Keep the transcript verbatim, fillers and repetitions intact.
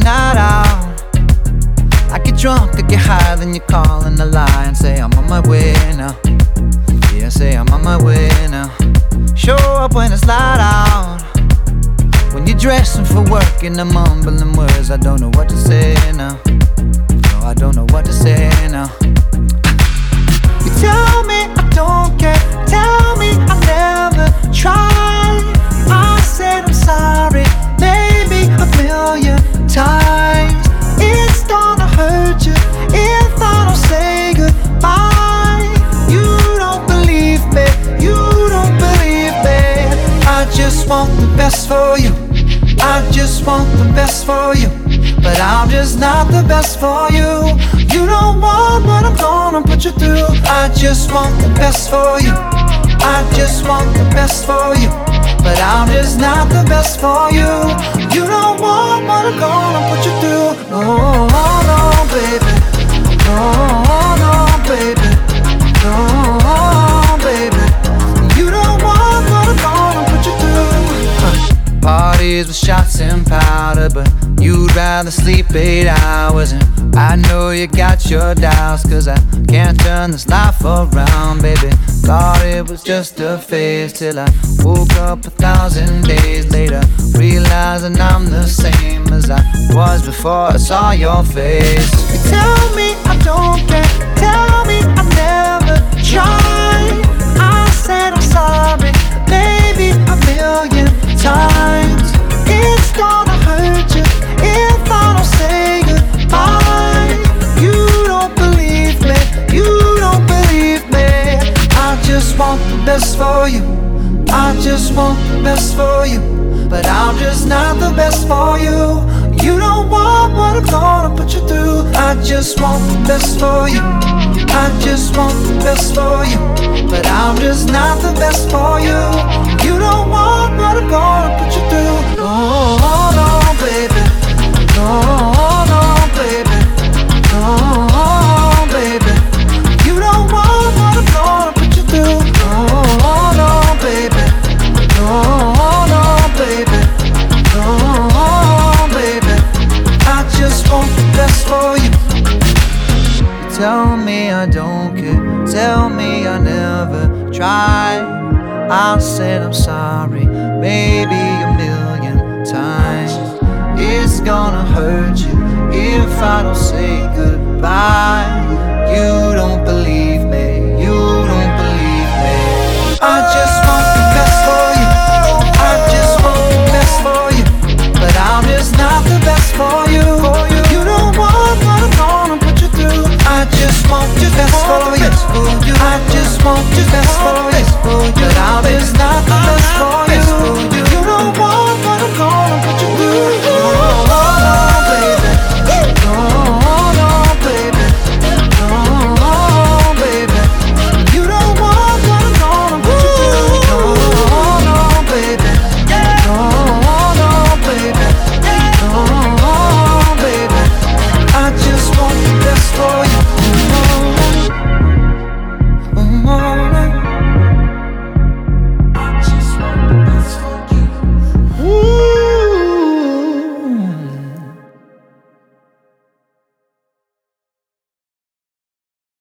night out. I get drunk, I get higher, then you call and I lie and say I'm on my way now. Yeah, I say I'm on my way now. Show up when it's light out. When you're dressing for work and I'm mumbling words, I don't know what to say now. No, I don't know what to say now. You tell me I don't care, tell me I never tried. I said I'm sorry, maybe a million times. It's gonna hurt you if I don't say goodbye. You don't believe me, you don't believe me. I just want the best for you, I just want the best for you, but I'm just not the best for you. You don't want what I'm gonna put you through. I just want the best for you, I just want the best for you, but I'm just not the best for you. You don't want what I'm gonna put you through. No, no, baby. No, no, baby. No, baby. You don't want what I'm gonna put you through. Huh. Parties with shots and powder, but you'd rather sleep eight hours. And I know you got your doubts, cause I can't turn this life around, baby. Thought it was just a phase, till I woke up a thousand days later, realizing I'm the same as I was before I saw your face. You tell me I don't care, tell me I never tried. I said I'm sorry, maybe a million times. It's gonna hurt you if I don't say goodbye. You don't believe me, you don't believe me. I just want the best for you, I just want the best for you, but I'm just not the best for you. You don't want what I'm gonna put you through. I just want the best for you, I just want the best for you, but I'm just not the best for you. You don't want what I'm gonna put you through. No, no, baby. No, no, baby. No, baby. You don't want what I'm gonna put you through. No, no, baby. No, no, baby. No, baby. I just want the best for you. You tell me I don't care, tell me I never tried. I said I'm sorry, maybe a million times. It's gonna hurt you if I don't say goodbye. You don't believe me, you don't believe me. I just want the best for you, I just want the best for you, but I'm just not the best for you. You don't want what I'm gonna put you through. I just want the best for you, I just want the best for you, but I'm just not the best for you.